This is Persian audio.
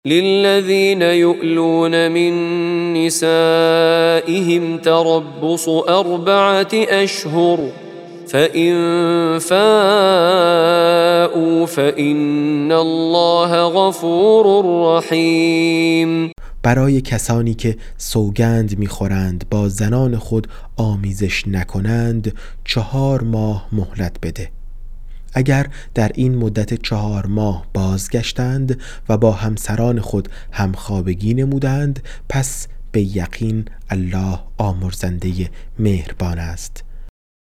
للذين يؤلون من نسائهم تربص 4 أشهر فإن فاءوا فإن الله غفور رحیم. برای کسانی که سوگند می‌خورند با زنان خود آمیزش نکنند 4 ماه مهلت بده. اگر در این مدت 4 ماه بازگشتند و با همسران خود همخوابگی نمودند، پس به یقین الله آمرزنده مهربان است.